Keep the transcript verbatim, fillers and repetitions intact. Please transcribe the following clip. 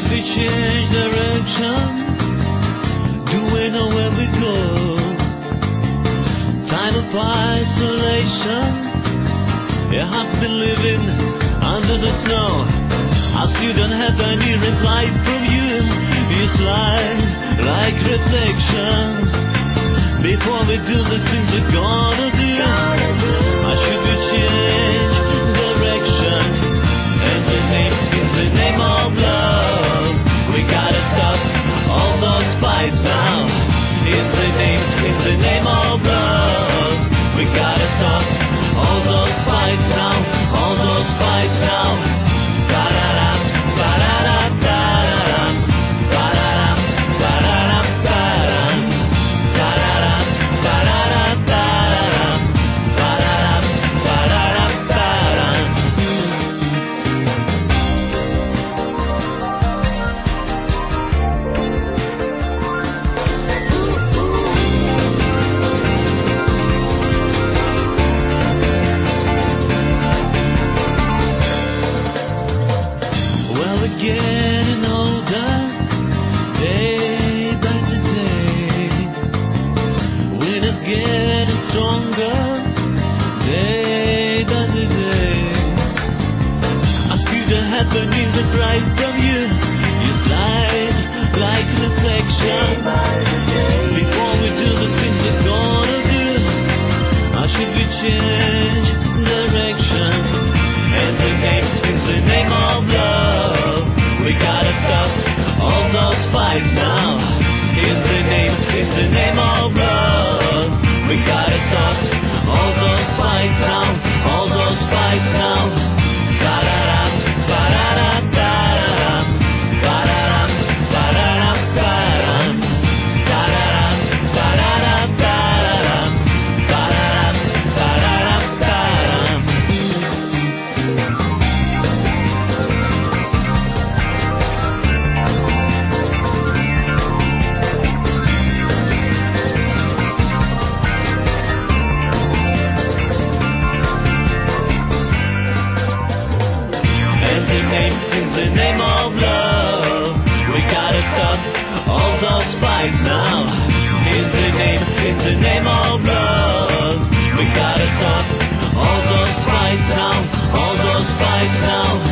should we change direction? Do we know where we go? Time of isolation. You have been living under the snow. I still don't have any reply from you. You slide like reflection. Before we do the things we're gonna do, I should we change direction? And the name is the name of love. We gotta stop all those fights now. It's the name, it's the name of love. We gotta stop all those fights now, all those fights now. Ba-da-da, ba-da-da, da-da-da, ba-da-da, ba-da-da, ba-da-da, ba-da-da, ba-da-da, da-da-da, ba-da-da, ba-da-da, ba-da-da. Well, we're getting older, day by day. Winter's getting stronger, day by day. I still don't have the news that right from you. You slide like reflection. Before we do the things we're gonna do, how should we change direction? And the name is the name of love. We gotta stop all those fights now. It's the name, it's the name of love. We gotta stop all those fights now, all those fights now. Ba-da-da, ba-da-da, da-da-da, ba-da-da, ba-da-da, ba-da-da, ba-da-da, ba-da-da, da-da-da, ba-da-da, ba-da-da, ba-da-da. And the name is the name of love. We gotta stop all those fights now. It's the name, it's the name of love. We gotta stop all those fights now, all those fights now.